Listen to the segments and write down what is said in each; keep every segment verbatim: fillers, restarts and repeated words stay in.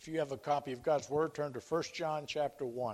If you have a copy of God's Word, turn to First John chapter one.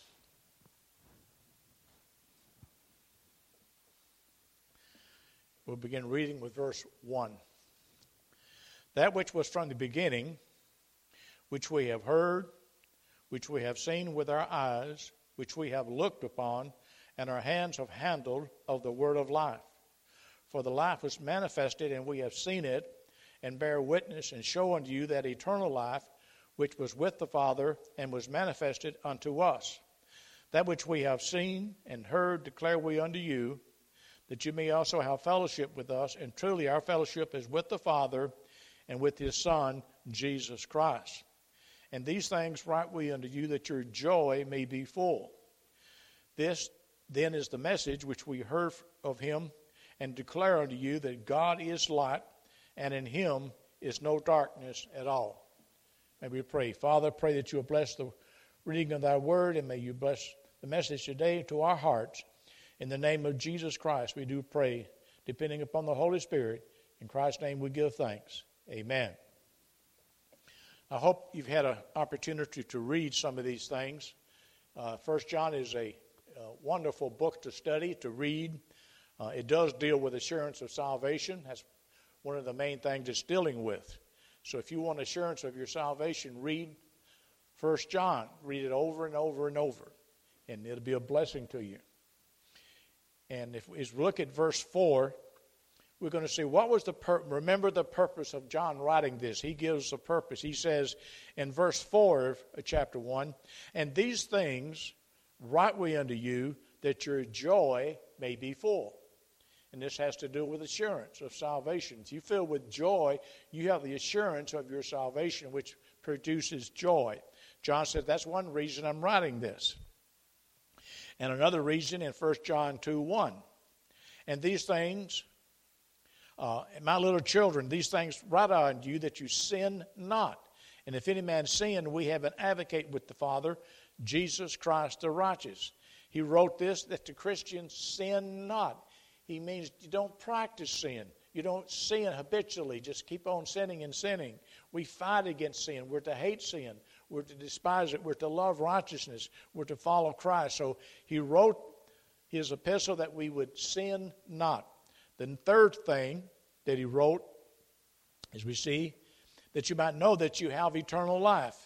We'll begin reading with verse one. That which was from the beginning, which we have heard, which we have seen with our eyes, which we have looked upon, and our hands have handled of the word of life. For the life was manifested, and we have seen it, and bear witness, and show unto you that eternal life, which was with the Father, and was manifested unto us. That which we have seen and heard declare we unto you, that you may also have fellowship with us. And truly our fellowship is with the Father, and with his Son, Jesus Christ. And these things write we unto you, that your joy may be full. This then is the message which we heard of him, and declare unto you, that God is light, and in him is no darkness at all. May we pray. Father, pray that you will bless the reading of thy word, and may you bless the message today to our hearts. In the name of Jesus Christ, we do pray, depending upon the Holy Spirit. In Christ's name we give thanks. Amen. I hope you've had an opportunity to read some of these things. Uh, First John is a, a wonderful book to study, to read. Uh, it does deal with assurance of salvation. That's one of the main things it's dealing with. So if you want assurance of your salvation, read First John. Read it over and over and over, and it'll be a blessing to you. And if we look at verse four, we're going to see what was the pur- remember the purpose of John writing this. He gives a purpose. He says in verse four of chapter one, and these things write we unto you, that your joy may be full. And this has to do with assurance of salvation. If you fill with joy, you have the assurance of your salvation, which produces joy. John said, that's one reason I'm writing this. And another reason in First John two one. And these things, uh, my little children, these things write unto you, that you sin not. And if any man sin, we have an advocate with the Father, Jesus Christ the righteous. He wrote this, that the Christians sin not. He means you don't practice sin. You don't sin habitually. Just keep on sinning and sinning. We fight against sin. We're to hate sin. We're to despise it. We're to love righteousness. We're to follow Christ. So he wrote his epistle that we would sin not. The third thing that he wrote, as we see, that you might know that you have eternal life.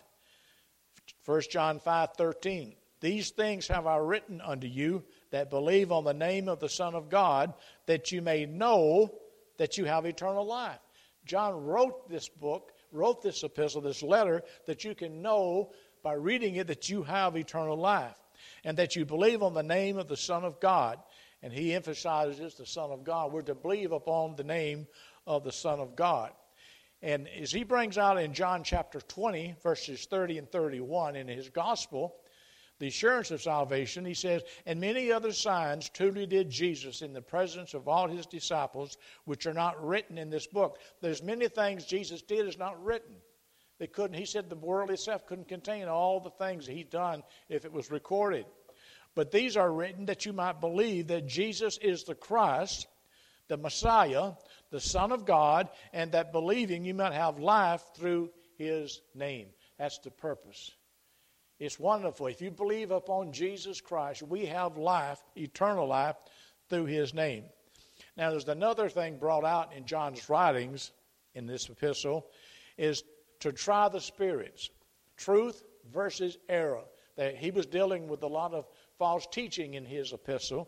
First John five thirteen. These things have I written unto you that believe on the name of the Son of God, that you may know that you have eternal life. John wrote this book, wrote this epistle, this letter, that you can know by reading it that you have eternal life, and that you believe on the name of the Son of God. And he emphasizes the Son of God. We're to believe upon the name of the Son of God. And as he brings out in John chapter twenty, verses thirty and thirty-one in his gospel, the assurance of salvation, he says, and many other signs truly did Jesus in the presence of all his disciples, which are not written in this book. There's many things Jesus did is not written. They couldn't, he said the world itself couldn't contain all the things he'd done if it was recorded. But these are written that you might believe that Jesus is the Christ, the Messiah, the Son of God, and that believing you might have life through his name. That's the purpose. It's wonderful. If you believe upon Jesus Christ, we have life, eternal life, through his name. Now, there's another thing brought out in John's writings in this epistle, is to try the spirits. Truth versus error. That he was dealing with a lot of false teaching in his epistle.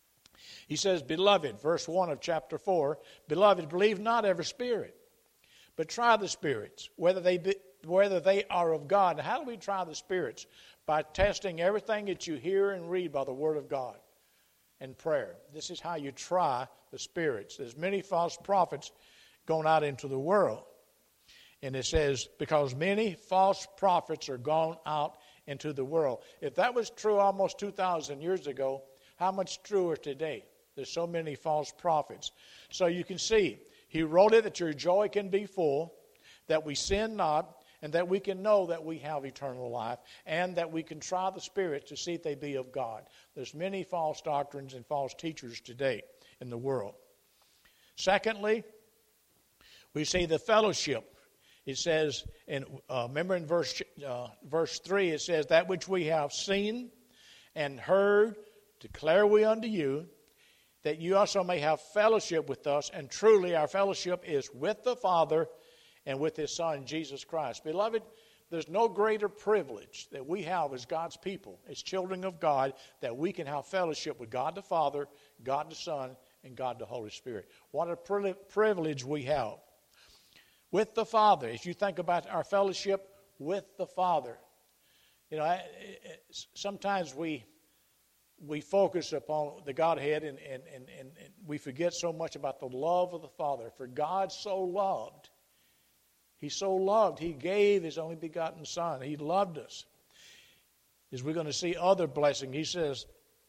He says, beloved, verse one of chapter four, beloved, believe not every spirit, but try the spirits, whether they be whether they are of God. How do we try the spirits? By testing everything that you hear and read by the Word of God and prayer. This is how you try the spirits. There's many false prophets going out into the world. And it says, because many false prophets are gone out into the world. If that was true almost two thousand years ago, how much truer today? There's so many false prophets. So you can see, he wrote it that your joy can be full, that we sin not, and that we can know that we have eternal life, and that we can try the spirits to see if they be of God. There's many false doctrines and false teachers today in the world. Secondly, we see the fellowship. It says, in, uh, remember in verse, uh, verse three, it says, that which we have seen and heard declare we unto you, that you also may have fellowship with us. And truly our fellowship is with the Father and with His Son, Jesus Christ. Beloved, there's no greater privilege that we have as God's people, as children of God, that we can have fellowship with God the Father, God the Son, and God the Holy Spirit. What a privilege we have. With the Father, as you think about our fellowship with the Father, you know, sometimes we we focus upon the Godhead and, and, and, and we forget so much about the love of the Father. For God so loved, He so loved, He gave His only begotten Son. He loved us. As we're going to see other blessing, He says,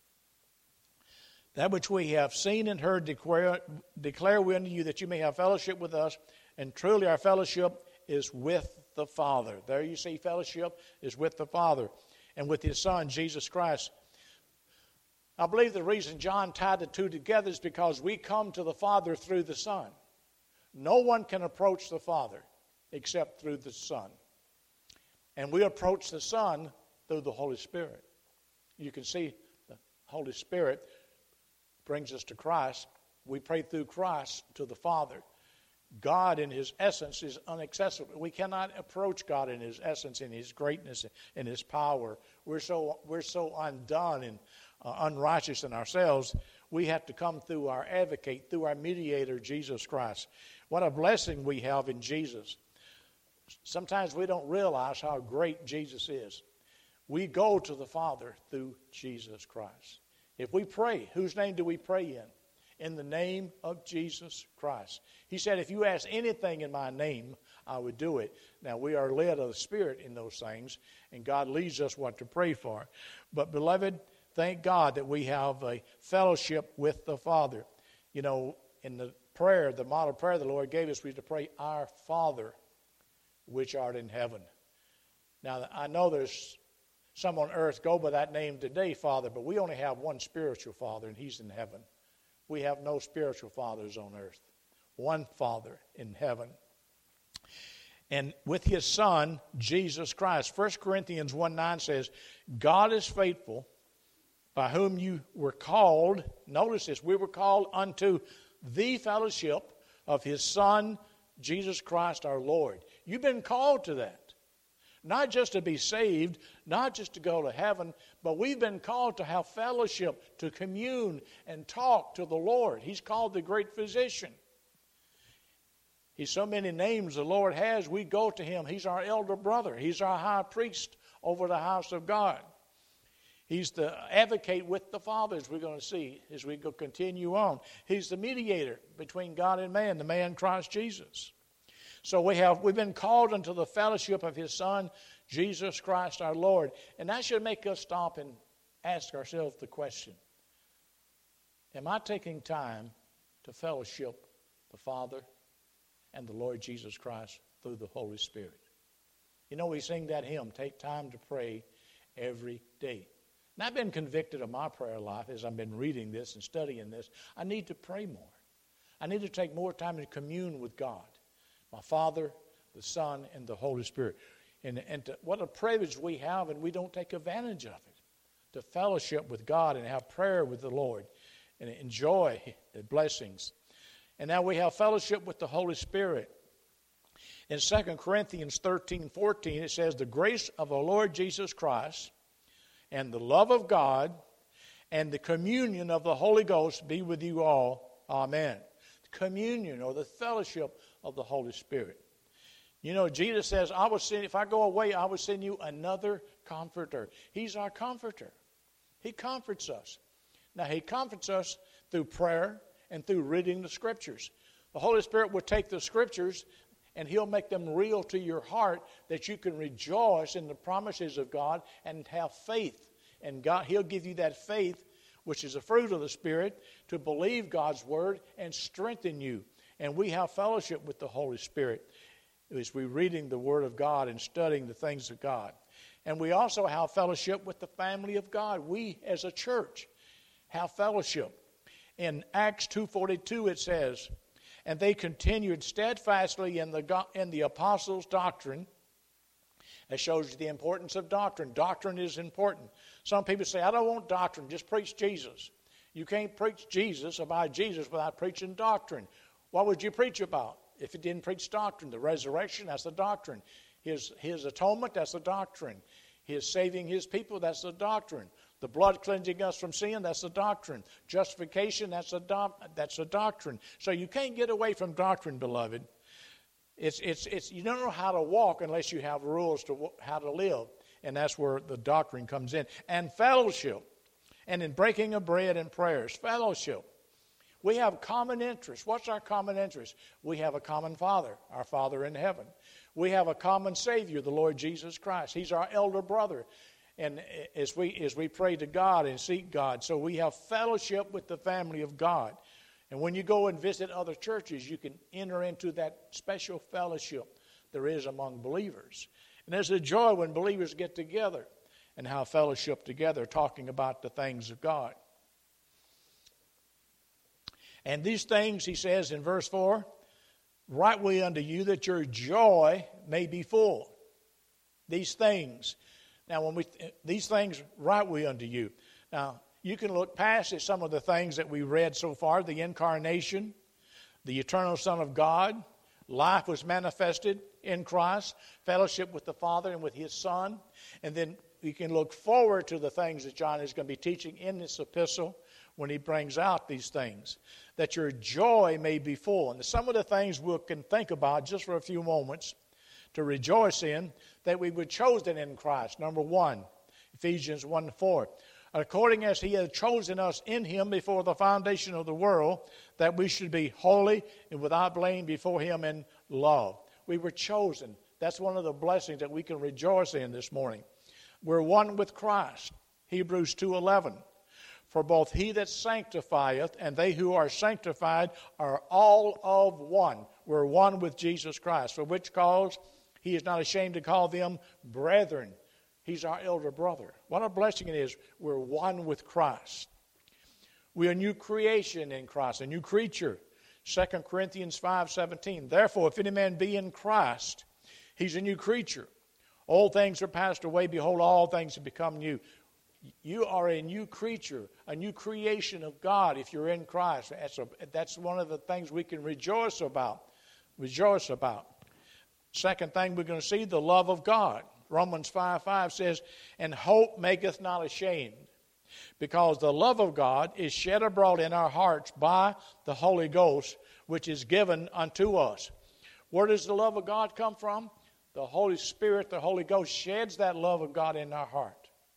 that which we have seen and heard declare, declare we unto you, that you may have fellowship with us. And truly our fellowship is with the Father. There you see fellowship is with the Father and with His Son, Jesus Christ. I believe the reason John tied the two together is because we come to the Father through the Son. No one can approach the Father except through the Son. And we approach the Son through the Holy Spirit. You can see the Holy Spirit brings us to Christ. We pray through Christ to the Father. God in His essence is inaccessible. We cannot approach God in His essence, in His greatness, in His power. We're so we're so undone and uh, unrighteous in ourselves. We have to come through our advocate, through our mediator, Jesus Christ. What a blessing we have in Jesus. Sometimes we don't realize how great Jesus is. We go to the Father through Jesus Christ. If we pray, whose name do we pray in? In the name of Jesus Christ. He said, if you ask anything in my name, I would do it. Now, we are led of the Spirit in those things, and God leads us what to pray for. But, beloved, thank God that we have a fellowship with the Father. You know, in the prayer, the model prayer the Lord gave us, we to pray, our Father, which art in heaven. Now, I know there's some on earth go by that name today, Father, but we only have one spiritual Father, and He's in heaven. We have no spiritual fathers on earth. One Father in heaven. And with His Son, Jesus Christ. First Corinthians one nine says, God is faithful, by whom you were called. Notice this, we were called unto the fellowship of His Son, Jesus Christ our Lord. You've been called to that. Not just to be saved, not just to go to heaven, but we've been called to have fellowship, to commune and talk to the Lord. He's called the great physician. He's so many names the Lord has, we go to Him. He's our elder brother. He's our high priest over the house of God. He's the advocate with the Father, as we're going to see as we go continue on. He's the mediator between God and man, the man Christ Jesus. So we have, we've been called into the fellowship of His Son, Jesus Christ our Lord. And that should make us stop and ask ourselves the question, am I taking time to fellowship the Father and the Lord Jesus Christ through the Holy Spirit? You know, we sing that hymn, take time to pray every day. And I've been convicted of my prayer life as I've been reading this and studying this. I need to pray more. I need to take more time to commune with God. My Father, the Son, and the Holy Spirit. And, and to, what a privilege we have, and we don't take advantage of it. To fellowship with God and have prayer with the Lord and enjoy the blessings. And now we have fellowship with the Holy Spirit. In Second Corinthians thirteen fourteen, it says, the grace of our Lord Jesus Christ and the love of God and the communion of the Holy Ghost be with you all. Amen. Communion or the fellowship of the Holy Spirit. You know, Jesus says, I will send, if I go away, I will send you another comforter. He's our comforter. He comforts us. Now, He comforts us through prayer and through reading the Scriptures. The Holy Spirit will take the Scriptures and He'll make them real to your heart that you can rejoice in the promises of God and have faith. And God, He'll give you that faith, which is a fruit of the Spirit, to believe God's Word and strengthen you. And we have fellowship with the Holy Spirit as we're reading the Word of God and studying the things of God. And we also have fellowship with the family of God. We, as a church, have fellowship. In Acts two forty-two it says, And they continued steadfastly in the, in the apostles' doctrine. That shows you the importance of doctrine. Doctrine is important. Some people say, I don't want doctrine, just preach Jesus. You can't preach Jesus about Jesus without preaching doctrine. What would you preach about if you didn't preach doctrine? The resurrection, that's the doctrine. His, his atonement, that's the doctrine. His saving his people, that's the doctrine. The blood cleansing us from sin, that's the doctrine. Justification, that's a, do- that's a doctrine. So you can't get away from doctrine, beloved. It's, it's, it's, you don't know how to walk unless you have rules to how to live. And that's where the doctrine comes in. And fellowship. And in breaking of bread and prayers. Fellowship. We have common interests. What's our common interest? We have a common Father, our Father in heaven. We have a common Savior, the Lord Jesus Christ. He's our elder brother. And as we, as we pray to God and seek God, so we have fellowship with the family of God. And when you go and visit other churches, you can enter into that special fellowship there is among believers. And there's a joy when believers get together and have fellowship together, talking about the things of God. And these things, he says in verse four, write we unto you that your joy may be full. These things. Now, when we these things write we unto you. Now, you can look past at some of the things that we read so far, the incarnation, the eternal Son of God, life was manifested in Christ, fellowship with the Father and with His Son. And then we can look forward to the things that John is going to be teaching in this epistle when he brings out these things, that your joy may be full. And some of the things we can think about just for a few moments to rejoice in, that we were chosen in Christ. Number one, Ephesians one four. According as he had chosen us in him before the foundation of the world, that we should be holy and without blame before him in love. We were chosen. That's one of the blessings that we can rejoice in this morning. We're one with Christ. Hebrews two eleven. For both he that sanctifieth and they who are sanctified are all of one. We're one with Jesus Christ. For which cause he is not ashamed to call them brethren. He's our elder brother. What a blessing it is. We're one with Christ. We're a new creation in Christ, a new creature. Second Corinthians five seventeen. Therefore, if any man be in Christ, he's a new creature. Old things are passed away. Behold, all things have become new. You are a new creature, a new creation of God if you're in Christ. That's, a, that's one of the things we can rejoice about. Rejoice about. Second thing we're going to see, the love of God. Romans five five says, and hope maketh not ashamed, because the love of God is shed abroad in our hearts by the Holy Ghost, which is given unto us. Where does the love of God come from? The Holy Spirit, the Holy Ghost, sheds that love of God in our heart.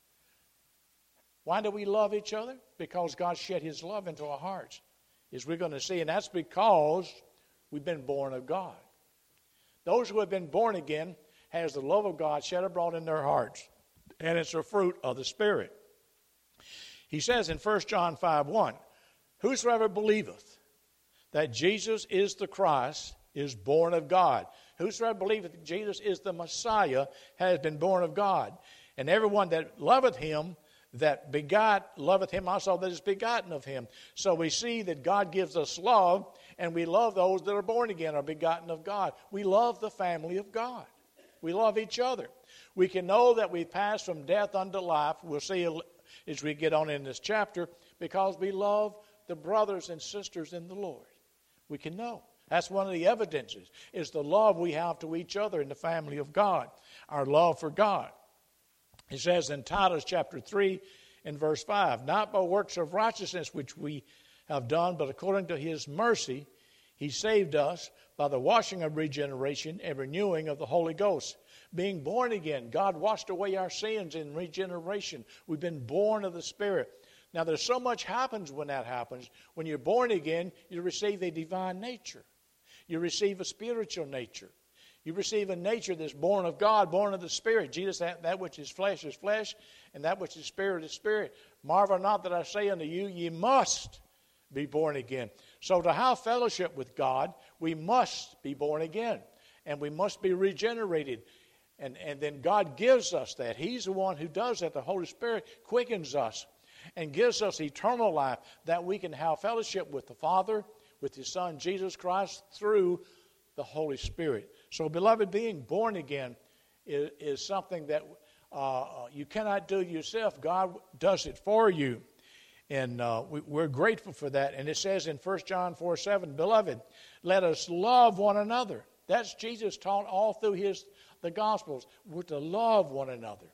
Why do we love each other? Because God shed His love into our hearts, as we're going to see. And that's because we've been born of God. Those who have been born again has the love of God shed abroad in their hearts. And it's a fruit of the Spirit. He says in First John five one, whosoever believeth that Jesus is the Christ is born of God. Whosoever believeth that Jesus is the Messiah has been born of God. And everyone that loveth him, that begot, loveth him also that is begotten of him. So we see that God gives us love, and we love those that are born again, are begotten of God. We love the family of God. We love each other. We can know that we pass from death unto life. We'll see as we get on in this chapter, because we love the brothers and sisters in the Lord. We can know. That's one of the evidences, is the love we have to each other in the family of God, our love for God. It says in Titus chapter three and verse five, not by works of righteousness which we have done, but according to His mercy, He saved us by the washing of regeneration and renewing of the Holy Ghost. Being born again, God washed away our sins in regeneration. We've been born of the Spirit. Now, there's so much happens when that happens. When you're born again, you receive a divine nature. You receive a spiritual nature. You receive a nature that's born of God, born of the Spirit. Jesus, that, that which is flesh is flesh, and that which is spirit is spirit. Marvel not that I say unto you, ye must be born again. So to have fellowship with God, we must be born again, and we must be regenerated. And, and then God gives us that. He's the one who does that. The Holy Spirit quickens us and gives us eternal life, that we can have fellowship with the Father, with His Son, Jesus Christ, through the Holy Spirit. So, beloved, being born again is, is something that uh, you cannot do yourself. God does it for you. And uh, we, we're grateful for that. And it says in First John four seven, Beloved, let us love one another. That's Jesus taught all through his the Gospels. We're to love one another.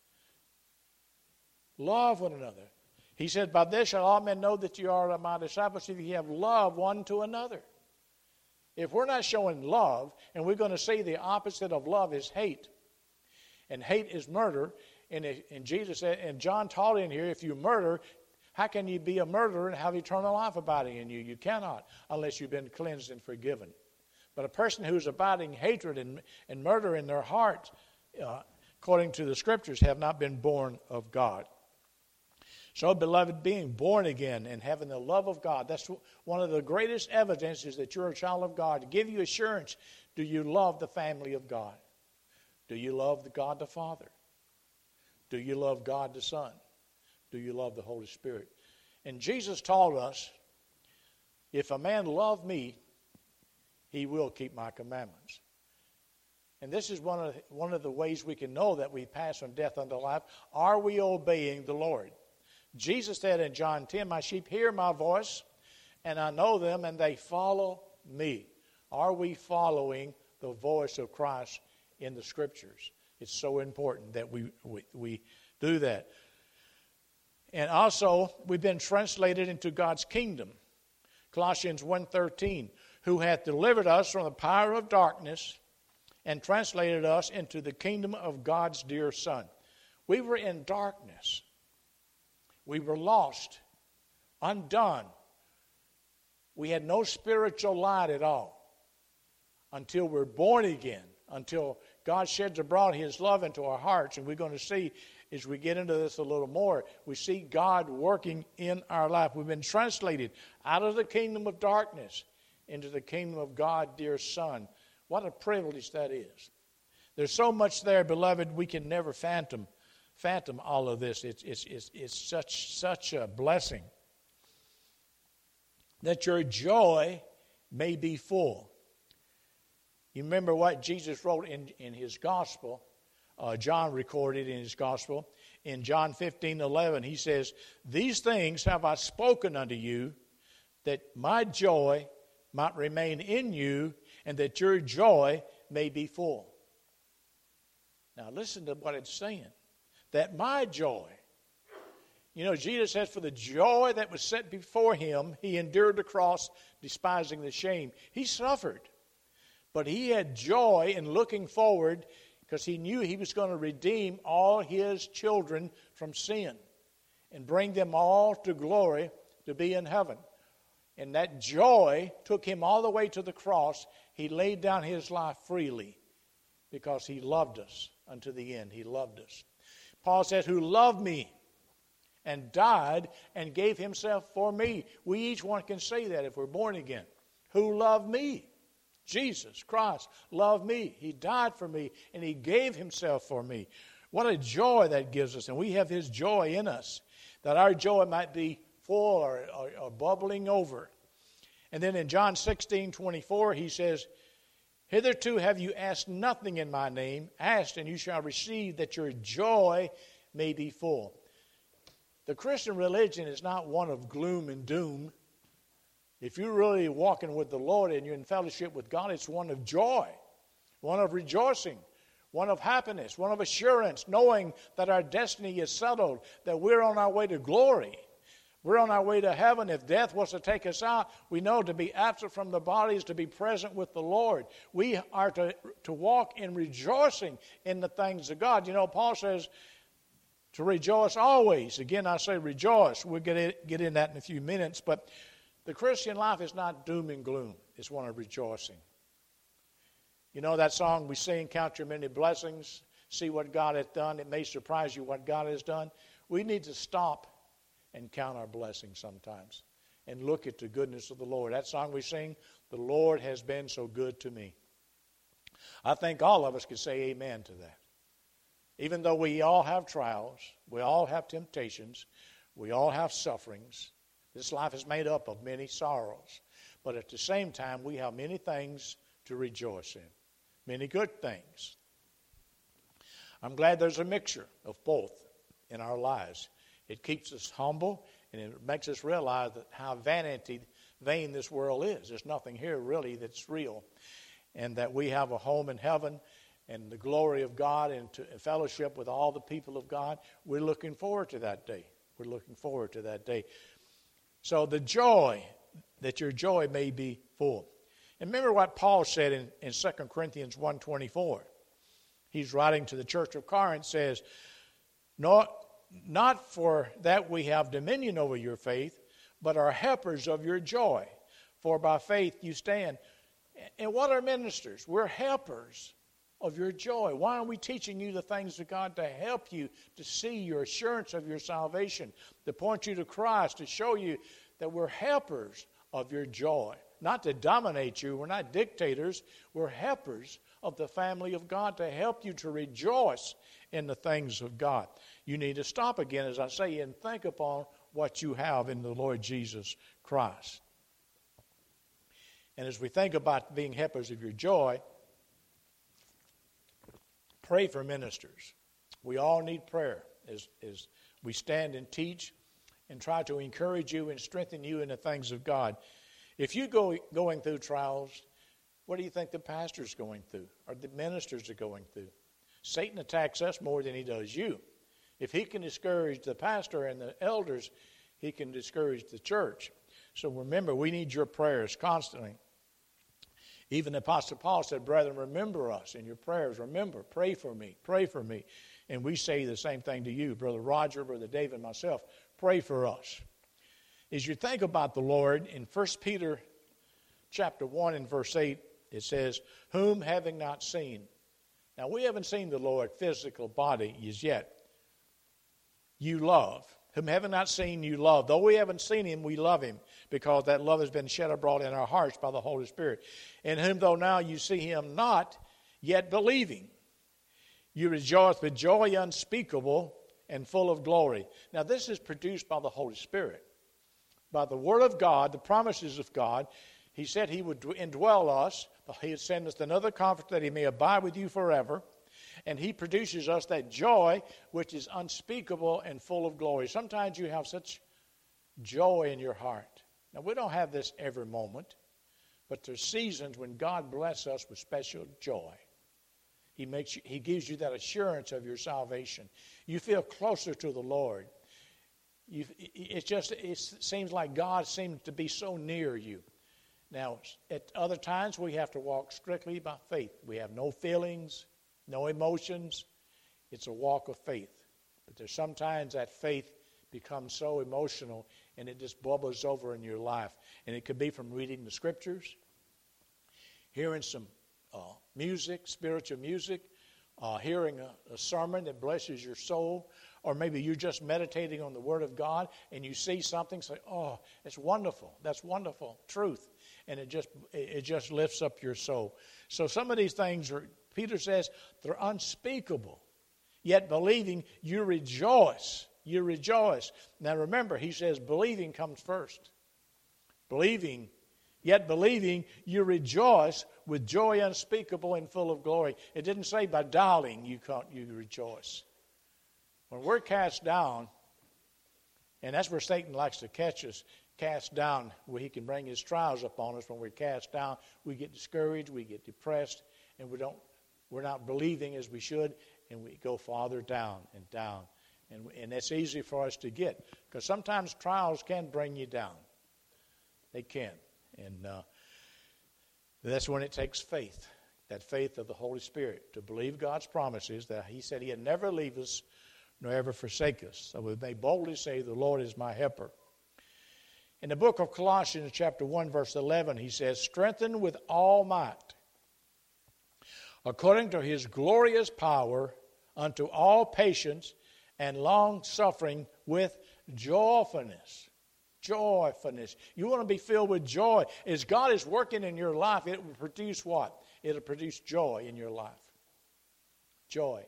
Love one another. He said, by this shall all men know that you are my disciples, if you have love one to another. If we're not showing love, and we're going to see the opposite of love is hate. And hate is murder. And, if, and Jesus said, and John taught in here, if you murder, how can you be a murderer and have eternal life abiding in you? You cannot, unless you've been cleansed and forgiven. But a person who's abiding hatred and, and murder in their heart, uh, according to the Scriptures, have not been born of God. So, beloved, being born again and having the love of God, that's one of the greatest evidences that you're a child of God. To give you assurance, do you love the family of God? Do you love the God the Father? Do you love God the Son? Do you love the Holy Spirit? And Jesus taught us, if a man love me, he will keep my commandments. And this is one of, one of the ways we can know that we pass from death unto life. Are we obeying the Lord? Jesus said in John ten, my sheep hear my voice, and I know them, and they follow me. Are we following the voice of Christ in the Scriptures? It's so important that we, we, we do that. And also, we've been translated into God's kingdom. Colossians one thirteen, who hath delivered us from the power of darkness and translated us into the kingdom of God's dear Son. We were in darkness. We were lost, undone. We had no spiritual light at all until we're born again, until God sheds abroad His love into our hearts. And we're going to see, as we get into this a little more, we see God working in our life. We've been translated out of the kingdom of darkness into the kingdom of God, dear Son. What a privilege that is. There's so much there, beloved, we can never fathom, fathom all of this. It's, it's, it's, it's such, such a blessing. That your joy may be full. You remember what Jesus wrote in, in his gospel. Uh, John recorded in his gospel. In John fifteen eleven, he says, these things have I spoken unto you, that my joy might remain in you, and that your joy may be full. Now listen to what it's saying. That my joy. You know, Jesus says, for the joy that was set before him, he endured the cross, despising the shame. He suffered. But he had joy in looking forward, because he knew he was going to redeem all his children from sin and bring them all to glory to be in heaven. And that joy took him all the way to the cross. He laid down his life freely because he loved us unto the end. He loved us. Paul says, who loved me and died and gave himself for me. We each one can say that if we're born again. Who loved me? Jesus Christ loved me. He died for me, and he gave himself for me. What a joy that gives us. And we have his joy in us, that our joy might be full or, or, or bubbling over. And then in John sixteen twenty-four, he says, hitherto have you asked nothing in my name. Ask, and you shall receive, that your joy may be full. The Christian religion is not one of gloom and doom. If you're really walking with the Lord and you're in fellowship with God, it's one of joy, one of rejoicing, one of happiness, one of assurance, knowing that our destiny is settled, that we're on our way to glory. We're on our way to heaven. If death was to take us out, we know to be absent from the body is to be present with the Lord. We are to, to walk in rejoicing in the things of God. You know, Paul says to rejoice always. Again, I say rejoice. We'll get, it, get in that in a few minutes, but the Christian life is not doom and gloom. It's one of rejoicing. You know that song we sing, count your many blessings, see what God hath done. It may surprise you what God has done. We need to stop and count our blessings sometimes and look at the goodness of the Lord. That song we sing, the Lord has been so good to me. I think all of us could say amen to that. Even though we all have trials, we all have temptations, we all have sufferings. This life is made up of many sorrows. But at the same time, we have many things to rejoice in, many good things. I'm glad there's a mixture of both in our lives. It keeps us humble, and it makes us realize that how vanity, vain this world is. There's nothing here really that's real. And that we have a home in heaven and the glory of God and to fellowship with all the people of God. We're looking forward to that day. We're looking forward to that day. So the joy, that your joy may be full. And remember what Paul said in, in Second Corinthians one twenty-four. He's writing to the church of Corinth, says, not, not for that we have dominion over your faith, but are helpers of your joy. For by faith you stand. And what are ministers? We're helpers of your joy. Why are we teaching you the things of God? To help you to see your assurance of your salvation, to point you to Christ, to show you that we're helpers of your joy. Not to dominate you. We're not dictators. We're helpers of the family of God to help you to rejoice in the things of God. You need to stop again, as I say, and think upon what you have in the Lord Jesus Christ. And as we think about being helpers of your joy, pray for ministers. We all need prayer as, as we stand and teach and try to encourage you and strengthen you in the things of God. If you go going through trials, what do you think the pastor's going through or the ministers are going through? Satan attacks us more than he does you. If he can discourage the pastor and the elders, he can discourage the church. So remember, we need your prayers constantly. Even the Apostle Paul said, brethren, remember us in your prayers. Remember, pray for me, pray for me. And we say the same thing to you, Brother Roger, Brother David, and myself. Pray for us. As you think about the Lord, in First Peter chapter one and verse eight, it says, whom having not seen. Now, we haven't seen the Lord physical body as yet. You love. Whom having not seen, you love. Though we haven't seen him, we love him, because that love has been shed abroad in our hearts by the Holy Spirit. In whom, though now you see him not, yet believing, you rejoice with joy unspeakable and full of glory. Now, this is produced by the Holy Spirit. By the Word of God, the promises of God. He said he would indwell us. He would send us another comfort that he may abide with you forever. And he produces us that joy which is unspeakable and full of glory. Sometimes you have such joy in your heart. Now, we don't have this every moment, but there's seasons when God blesses us with special joy. He makes you, he gives you that assurance of your salvation. You feel closer to the Lord. You, it just it seems like God seems to be so near you. Now, at other times, we have to walk strictly by faith. We have no feelings, no emotions. It's a walk of faith. But there's sometimes that faith becomes so emotional and it just bubbles over in your life. And it could be from reading the scriptures, hearing some uh, music, spiritual music, uh, hearing a, a sermon that blesses your soul, or maybe you're just meditating on the Word of God and you see something, say, oh, it's wonderful. That's wonderful truth. And it just it just lifts up your soul. So some of these things are, Peter says, they're unspeakable. Yet believing, you rejoice. You rejoice. Now remember, he says believing comes first. Believing, yet believing, you rejoice with joy unspeakable and full of glory. It didn't say by doubting you can't, you rejoice. When we're cast down, and that's where Satan likes to catch us, cast down, where he can bring his trials upon us. When we're cast down, we get discouraged, we get depressed, and we don't, we're not believing as we should, and we go farther down and down. And, and that's easy for us to get, because sometimes trials can bring you down. They can. And uh, that's when it takes faith, that faith of the Holy Spirit, to believe God's promises, that he said he'd never leave us nor ever forsake us. So we may boldly say, the Lord is my helper. In the book of Colossians, chapter one, verse eleven, he says, strengthened with all might, according to his glorious power, unto all patience and long-suffering with joyfulness. Joyfulness. You want to be filled with joy. As God is working in your life, it will produce what? It will produce joy in your life. Joy.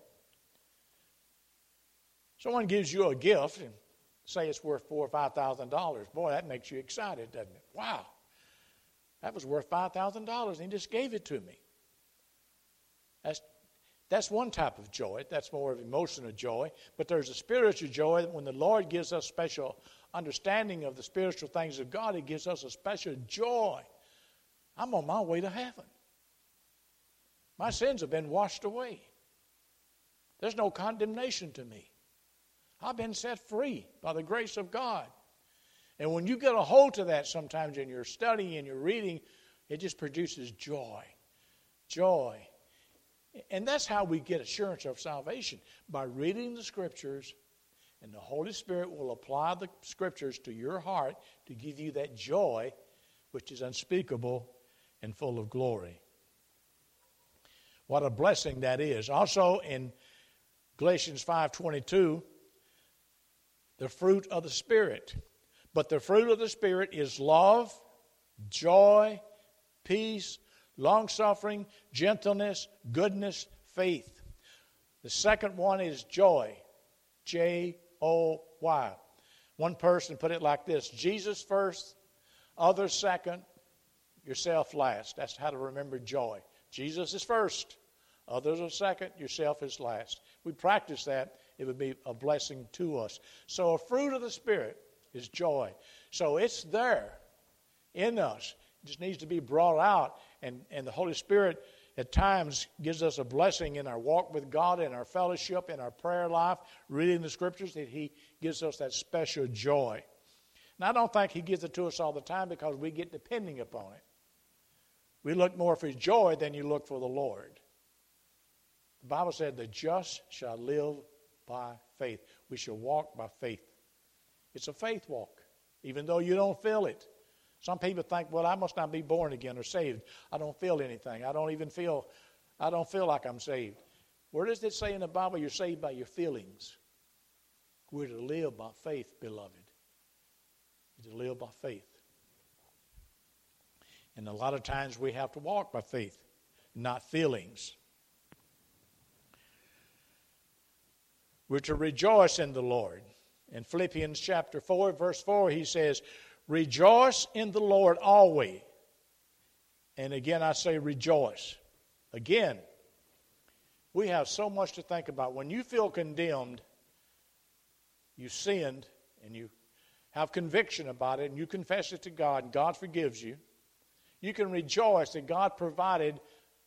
Someone gives you a gift and say it's worth four or five thousand dollars. Boy, that makes you excited, doesn't it? Wow. That was worth five thousand dollars, and he just gave it to me. That's, that's one type of joy. That's more of emotional joy. But there's a spiritual joy when the Lord gives us special understanding of the spiritual things of God. He gives us a special joy. I'm on my way to heaven. My sins have been washed away. There's no condemnation to me. I've been set free by the grace of God. And when you get a hold to that sometimes in your study and your reading, it just produces joy. Joy. And that's how we get assurance of salvation, by reading the Scriptures, and the Holy Spirit will apply the Scriptures to your heart to give you that joy which is unspeakable and full of glory. What a blessing that is. Also in Galatians five twenty-two, the fruit of the Spirit. But the fruit of the Spirit is love, joy, peace, long-suffering, gentleness, goodness, faith. The second one is joy, J O Y. One person put it like this: Jesus first, others second, yourself last. That's how to remember joy. Jesus is first, others are second, yourself is last. We practice that, it would be a blessing to us. So a fruit of the Spirit is joy. So it's there in us. It just needs to be brought out. And, and the Holy Spirit at times gives us a blessing in our walk with God, in our fellowship, in our prayer life, reading the Scriptures, that He gives us that special joy. And I don't think He gives it to us all the time because we get depending upon it. We look more for joy than you look for the Lord. The Bible said, the just shall live by faith. We shall walk by faith. It's a faith walk, even though you don't feel it. Some people think, well, I must not be born again or saved. I don't feel anything. I don't even feel, I don't feel like I'm saved. Where does it say in the Bible you're saved by your feelings? We're to live by faith, beloved. We're to live by faith. And a lot of times we have to walk by faith, not feelings. We're to rejoice in the Lord. In Philippians chapter four, verse four, he says, rejoice in the Lord always. And again, I say rejoice. Again, we have so much to think about. When you feel condemned, you sinned, and you have conviction about it, and you confess it to God, and God forgives you, you can rejoice that God provided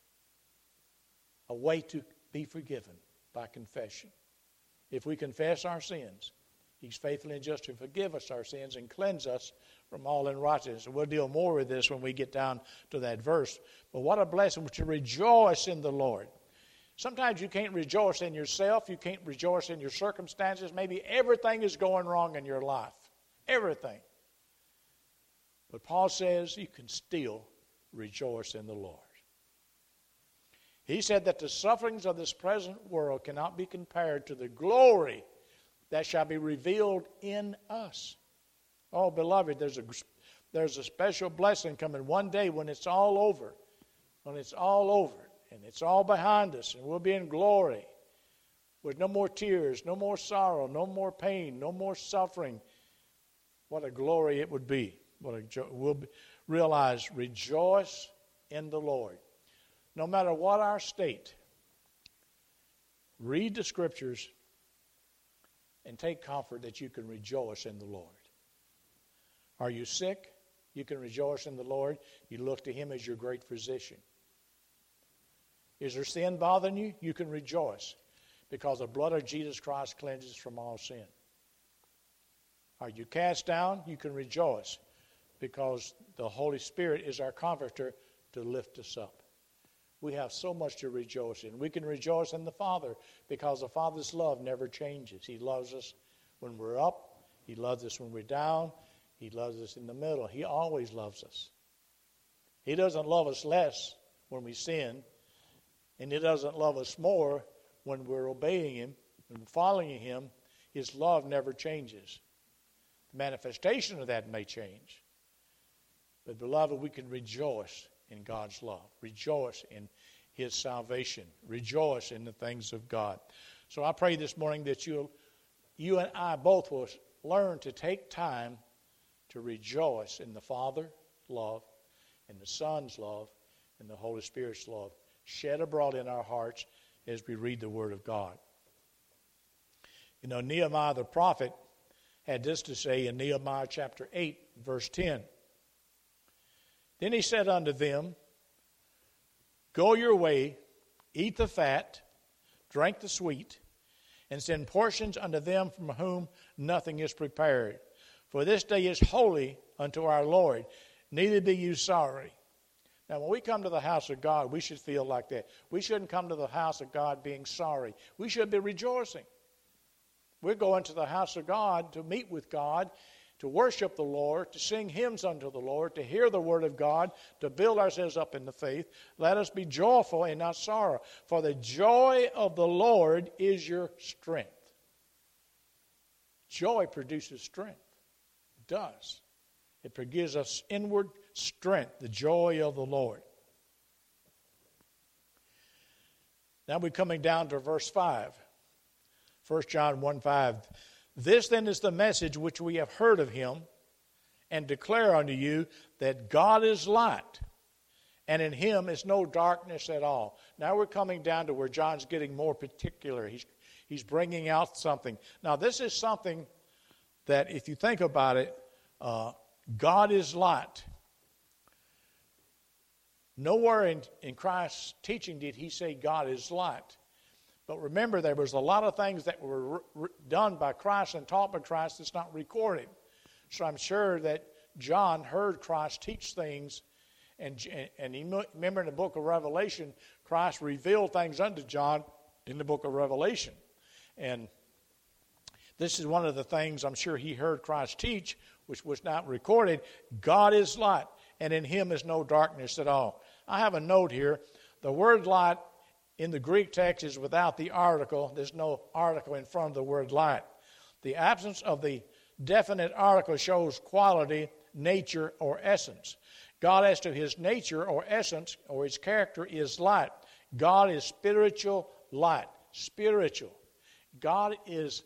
a way to be forgiven by confession. If we confess our sins, He's faithful and just to forgive us our sins and cleanse us from all unrighteousness. And we'll deal more with this when we get down to that verse. But what a blessing to rejoice in the Lord. Sometimes you can't rejoice in yourself. You can't rejoice in your circumstances. Maybe everything is going wrong in your life. Everything. But Paul says you can still rejoice in the Lord. He said that the sufferings of this present world cannot be compared to the glory that shall be revealed in us. Oh, beloved, there's a, there's a special blessing coming one day when it's all over. When it's all over and it's all behind us and we'll be in glory with no more tears, no more sorrow, no more pain, no more suffering. What a glory it would be. What a jo- we'll be, realize, rejoice in the Lord. No matter what our state, read the Scriptures and take comfort that you can rejoice in the Lord. Are you sick? You can rejoice in the Lord. You look to Him as your great physician. Is there sin bothering you? You can rejoice because the blood of Jesus Christ cleanses from all sin. Are you cast down? You can rejoice because the Holy Spirit is our comforter to lift us up. We have so much to rejoice in. We can rejoice in the Father because the Father's love never changes. He loves us when we're up. He loves us when we're down. He loves us in the middle. He always loves us. He doesn't love us less when we sin, and He doesn't love us more when we're obeying Him and following Him. His love never changes. The manifestation of that may change. But, beloved, we can rejoice in God's love. Rejoice in His salvation. Rejoice in the things of God. So I pray this morning that you, you and I both will learn to take time to rejoice in the Father's love and the Son's love and the Holy Spirit's love shed abroad in our hearts as we read the Word of God. You know, Nehemiah the prophet had this to say in Nehemiah chapter eight, verse ten. Then he said unto them, Go your way, eat the fat, drink the sweet, and send portions unto them from whom nothing is prepared. For this day is holy unto our Lord, neither be you sorry. Now, when we come to the house of God, we should feel like that. We shouldn't come to the house of God being sorry. We should be rejoicing. We're going to the house of God to meet with God, to worship the Lord, to sing hymns unto the Lord, to hear the word of God, to build ourselves up in the faith. Let us be joyful and not sorrow, for the joy of the Lord is your strength. Joy produces strength. It does. It gives us inward strength, the joy of the Lord. Now we're coming down to verse five. First John one five. This then is the message which we have heard of him, and declare unto you that God is light, and in him is no darkness at all. Now we're coming down to where John's getting more particular. He's, he's bringing out something. Now this is something that, if you think about it, uh, God is light. Nowhere in, in Christ's teaching did he say God is light. But remember, there was a lot of things that were re- re- done by Christ and taught by Christ that's not recorded. So I'm sure that John heard Christ teach things. And, and he, remember in the book of Revelation, Christ revealed things unto John in the book of Revelation. And this is one of the things I'm sure he heard Christ teach, which was not recorded. God is light, and in him is no darkness at all. I have a note here. The word light in the Greek text is without the article. There's no article in front of the word light. The absence of the definite article shows quality, nature, or essence. God, as to his nature or essence or his character, is light. God is spiritual light. Spiritual. God is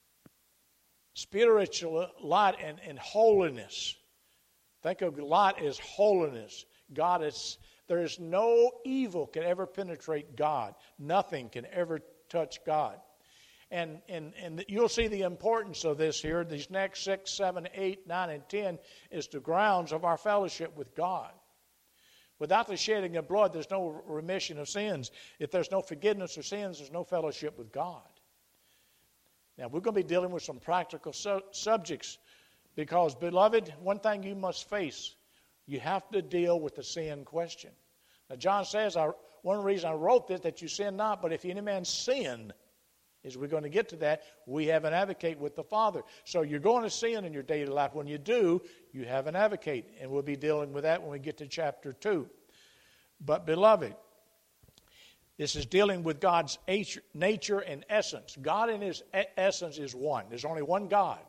spiritual light and, and holiness. Think of light as holiness. God is, there is no evil can ever penetrate God. Nothing can ever touch God. And, and, and you'll see the importance of this here. These next six, seven, eight, nine, and ten is the grounds of our fellowship with God. Without the shedding of blood, there's no remission of sins. If there's no forgiveness of sins, there's no fellowship with God. Now, we're going to be dealing with some practical su- subjects because, beloved, one thing you must face, you have to deal with the sin question. Now, John says, I, one reason I wrote this, that you sin not, but if any man sin, as we're going to get to that, we have an advocate with the Father. So you're going to sin in your daily life. When you do, you have an advocate, and we'll be dealing with that when we get to chapter two. But, beloved, this is dealing with God's nature and essence. God in his essence is one. There's only one God.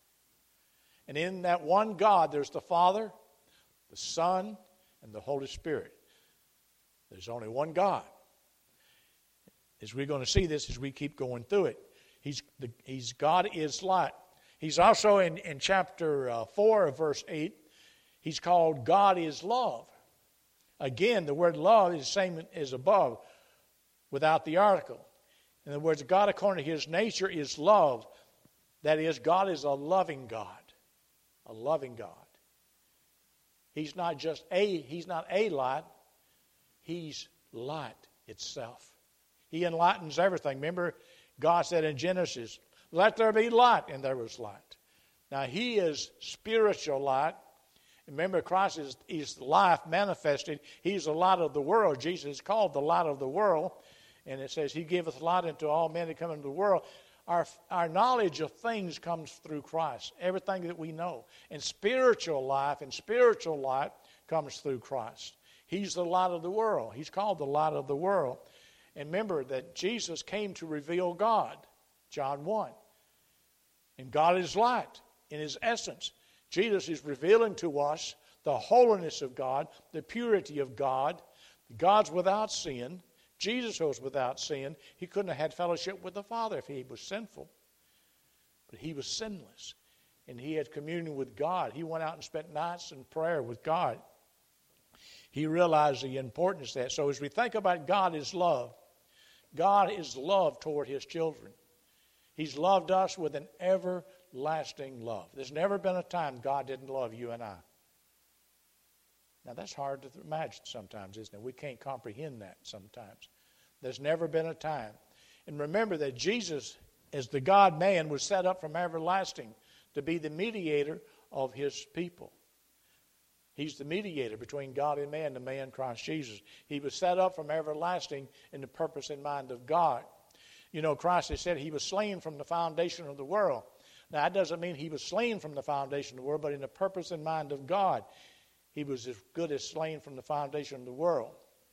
And in that one God, there's the Father, the Son, and the Holy Spirit. There's only one God. As we're going to see this as we keep going through it. He's, the, he's God is light. He's also in, in chapter uh, four of verse eight, he's called God is love. Again, the word love is the same as above, without the article. In other words, God according to his nature is love. That is, God is a loving God. A loving God. He's not just a, he's not a light. He's light itself. He enlightens everything. Remember, God said in Genesis, let there be light, and there was light. Now, he is spiritual light. Remember, Christ is, is life manifested. He's the light of the world. Jesus is called the light of the world. And it says, he giveth light unto all men that come into the world. Our, our knowledge of things comes through Christ. Everything that we know. And spiritual life and spiritual light comes through Christ. He's the light of the world. He's called the light of the world. And remember that Jesus came to reveal God. John one. And God is light in his essence. Jesus is revealing to us the holiness of God, the purity of God. God's without sin. Jesus was without sin. He couldn't have had fellowship with the Father if he was sinful. But he was sinless. And he had communion with God. He went out and spent nights in prayer with God. He realized the importance of that. So as we think about God is love, God is love toward his children. He's loved us with an everlasting love. There's never been a time God didn't love you and I. Now that's hard to imagine sometimes, isn't it? We can't comprehend that sometimes. There's never been a time. And remember that Jesus, as the God-man, was set up from everlasting to be the mediator of his people. He's the mediator between God and man, the man Christ Jesus. He was set up from everlasting in the purpose and mind of God. You know, Christ has said he was slain from the foundation of the world. Now, that doesn't mean he was slain from the foundation of the world, but in the purpose and mind of God, he was as good as slain from the foundation of the world.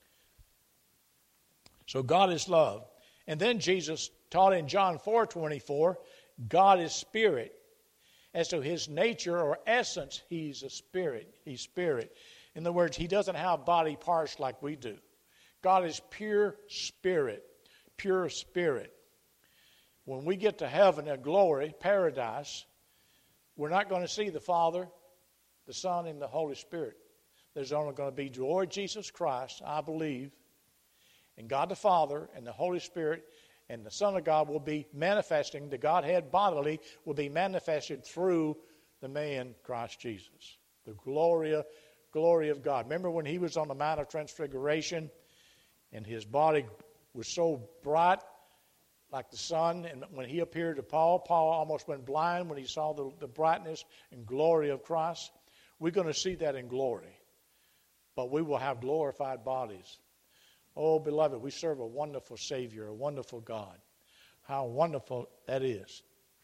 So God is love. And then Jesus taught in John four twenty-four, God is spirit. As to his nature or essence, he's a spirit. He's spirit. In other words, he doesn't have body parts like we do. God is pure spirit. Pure spirit. When we get to heaven, a glory, paradise, we're not going to see the Father, the Son, and the Holy Spirit. There's only going to be the Lord Jesus Christ, I believe, and God the Father and the Holy Spirit, and the Son of God will be manifesting, the Godhead bodily will be manifested through the man Christ Jesus. The glory, glory of God. Remember when he was on the Mount of Transfiguration and his body was so bright like the sun, and when he appeared to Paul, Paul almost went blind when he saw the, the brightness and glory of Christ. We're going to see that in glory, but we will have glorified bodies. Oh, beloved, we serve a wonderful Savior, a wonderful God. How wonderful that is.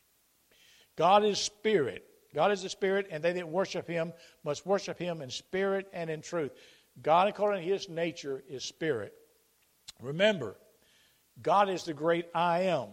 God is spirit. God is the spirit, and they that worship him must worship him in spirit and in truth. God, according to his nature, is spirit. Remember, God is the great I am.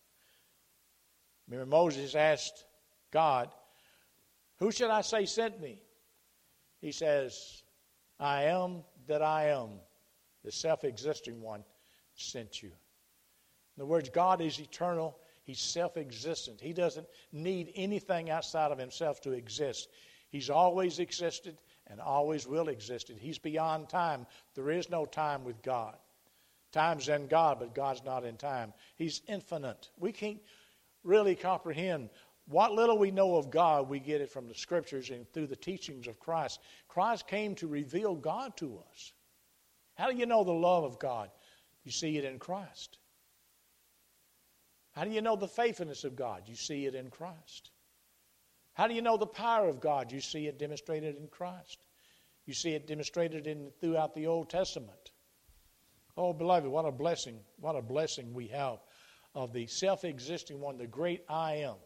Remember, Moses asked God, who should I say sent me? He says, I am that I am. The self-existing one sent you. In other words, God is eternal. He's self-existent. He doesn't need anything outside of himself to exist. He's always existed and always will exist. He's beyond time. There is no time with God. Time's in God, but God's not in time. He's infinite. We can't really comprehend. What little we know of God, we get it from the Scriptures and through the teachings of Christ. Christ came to reveal God to us. How do you know the love of God? You see it in Christ. How do you know the faithfulness of God? You see it in Christ. How do you know the power of God? You see it demonstrated in Christ. You see it demonstrated in throughout the Old Testament. Oh, beloved, what a blessing, what a blessing we have of the self-existing one, the great I am.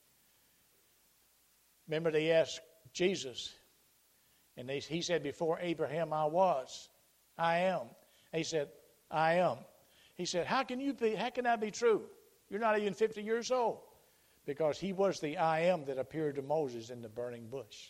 Remember they asked Jesus, and they, he said, before Abraham I was. I am. He said, I am. He said, how can you be, how can that be true? You're not even fifty years old. Because he was the I am that appeared to Moses in the burning bush.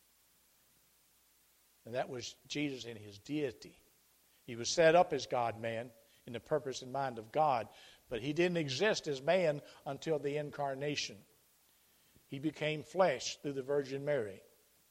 And that was Jesus in his deity. He was set up as God-man in the purpose and mind of God, but he didn't exist as man until the incarnation. He became flesh through the Virgin Mary.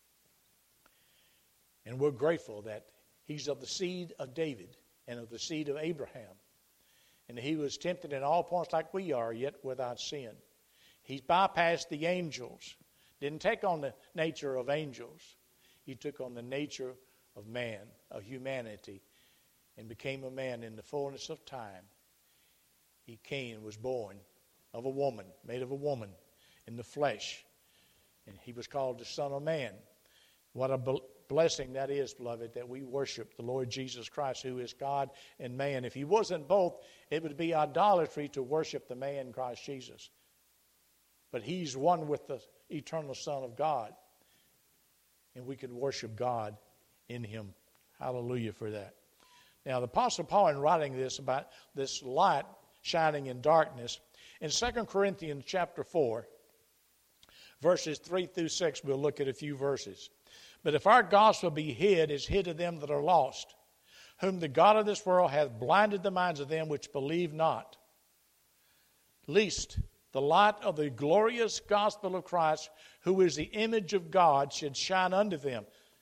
And we're grateful that he's of the seed of David and of the seed of Abraham. And he was tempted in all points like we are, yet without sin. He bypassed the angels. Didn't take on the nature of angels. He took on the nature of man, of humanity, and became a man in the fullness of time. He came and was born of a woman, made of a woman, in the flesh. And he was called the Son of Man. What a blessing that is, beloved, that we worship the Lord Jesus Christ, who is God and man. If he wasn't both, it would be idolatry to worship the man Christ Jesus. But he's one with the eternal Son of God. And we can worship God in him. Hallelujah for that. Now, the Apostle Paul, in writing this about this light shining in darkness, in Second Corinthians chapter four, verses three through six, we'll look at a few verses. But if our gospel be hid, is hid to them that are lost, whom the God of this world hath blinded the minds of them which believe not, lest the light of the glorious gospel of Christ, who is the image of God, should shine unto them.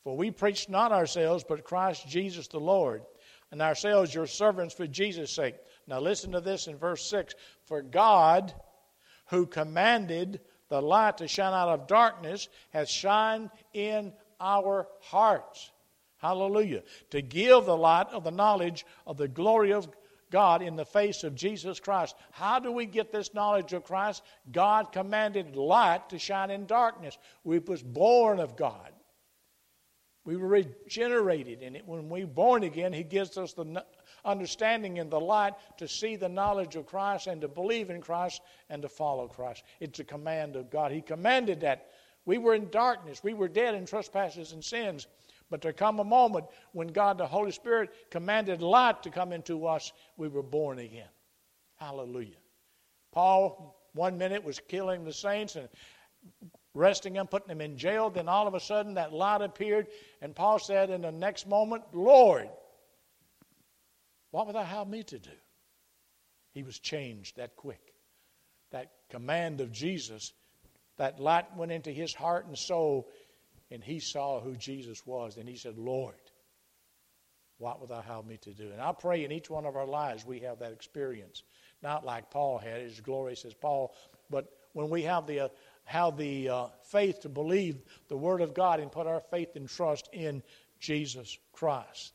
For we preach not ourselves, but Christ Jesus the Lord, and ourselves your servants for Jesus' sake. Now listen to this in verse six. For God, who commanded the light to shine out of darkness, hath shined in our hearts. Hallelujah. To give the light of the knowledge of the glory of God in the face of Jesus Christ. How do we get this knowledge of Christ? God commanded light to shine in darkness. We was born of God. We were regenerated, and when we're born again, He gives us the understanding and the light to see the knowledge of Christ and to believe in Christ and to follow Christ. It's a command of God. He commanded that. We were in darkness. We were dead in trespasses and sins. But there come a moment when God, the Holy Spirit, commanded light to come into us. We were born again. Hallelujah. Paul, one minute, was killing the saints and arresting them, putting them in jail. Then all of a sudden that light appeared, and Paul said in the next moment, Lord, what would thou have me to do? He was changed that quick. That command of Jesus, that light went into his heart and soul, and he saw who Jesus was. And he said, Lord, what would thou have me to do? And I pray in each one of our lives we have that experience. Not like Paul had, as glorious as Paul, but when we have the uh, have the uh, faith to believe the Word of God and put our faith and trust in Jesus Christ.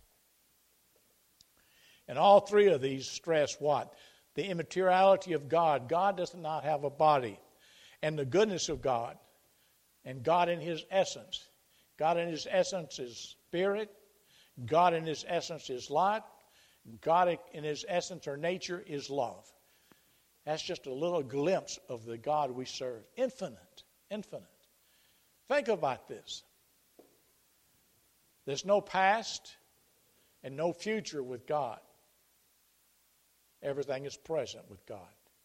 And all three of these stress what? The immateriality of God. God does not have a body. And the goodness of God. And God in His essence. God in His essence is spirit. God in His essence is light. God in His essence or nature is love. That's just a little glimpse of the God we serve. Infinite, infinite. Think about this. There's no past and no future with God. Everything is present with God.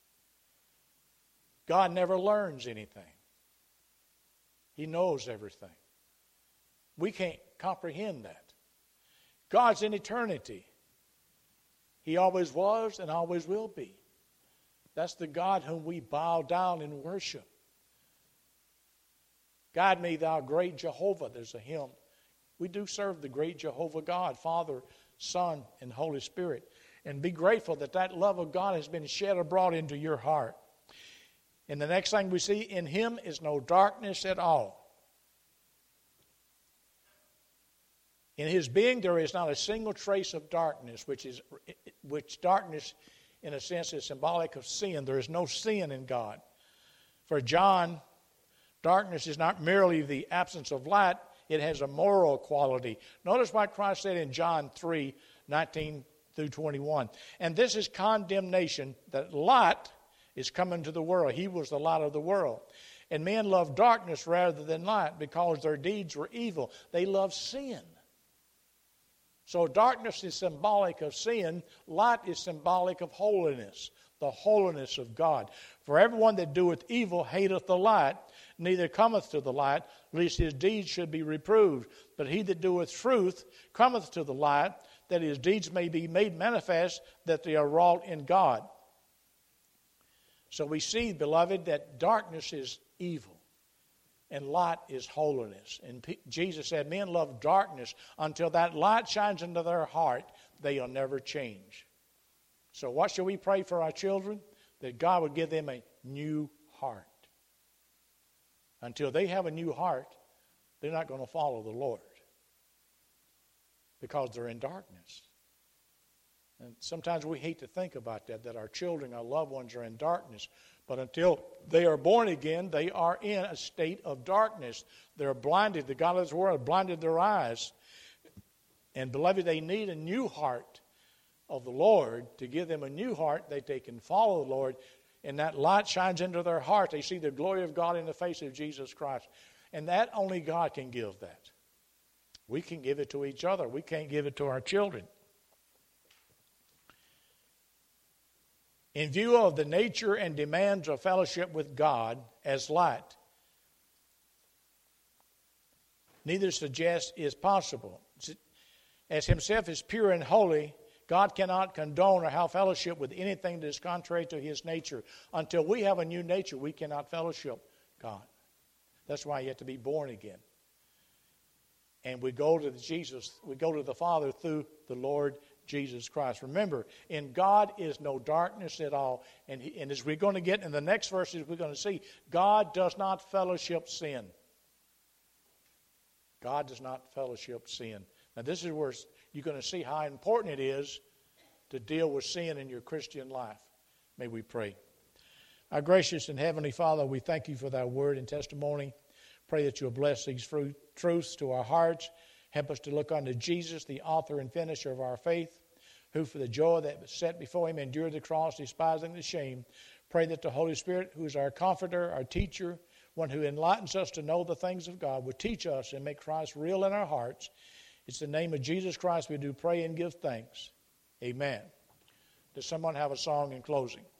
God never learns anything. He knows everything. We can't comprehend that. God's in eternity. He always was and always will be. That's the God whom we bow down and worship. Guide me, thou great Jehovah. There's a hymn. We do serve the great Jehovah God, Father, Son, and Holy Spirit. And be grateful that that love of God has been shed abroad into your heart. And the next thing we see, in Him is no darkness at all. In His being there is not a single trace of darkness, which is which darkness in a sense is symbolic of sin. There is no sin in God. For John, darkness is not merely the absence of light, it has a moral quality. Notice what Christ said in John three, nineteen through twenty-one. And this is condemnation, that light is coming to the world. He was the light of the world. And men love darkness rather than light because their deeds were evil. They love sin. So darkness is symbolic of sin. Light is symbolic of holiness, the holiness of God. For everyone that doeth evil hateth the light, neither cometh to the light, lest his deeds should be reproved. But he that doeth truth cometh to the light, that his deeds may be made manifest, that they are wrought in God. So we see, beloved, that darkness is evil. And light is holiness. And P- Jesus said, men love darkness until that light shines into their heart, they'll never change. So what shall we pray for our children? That God would give them a new heart. Until they have a new heart, they're not going to follow the Lord. Because they're in darkness. And sometimes we hate to think about that, that our children, our loved ones are in darkness. But until they are born again, they are in a state of darkness. They're blinded. The God of this world blinded their eyes. And beloved, they need a new heart of the Lord to give them a new heart that they can follow the Lord. And that light shines into their heart. They see the glory of God in the face of Jesus Christ. And that only God can give that. We can give it to each other. We can't give it to our children. In view of the nature and demands of fellowship with God as light, neither suggest is possible. As Himself is pure and holy, God cannot condone or have fellowship with anything that is contrary to His nature. Until we have a new nature, we cannot fellowship God. That's why you have to be born again. And we go to the Jesus, we go to the Father through the Lord Jesus Christ. Remember, in God is no darkness at all. And, he, and as we're going to get in the next verses, we're going to see, God does not fellowship sin. God does not fellowship sin. Now this is where you're going to see how important it is to deal with sin in your Christian life. May we pray. Our gracious and heavenly Father, we thank you for thy word and testimony. Pray that you'll bless these fruit, truths to our hearts. Help us to look unto Jesus, the author and finisher of our faith, who for the joy that was set before him endured the cross, despising the shame. Pray that the Holy Spirit, who is our comforter, our teacher, one who enlightens us to know the things of God, would teach us and make Christ real in our hearts. It's the name of Jesus Christ we do pray and give thanks. Amen. Does someone have a song in closing?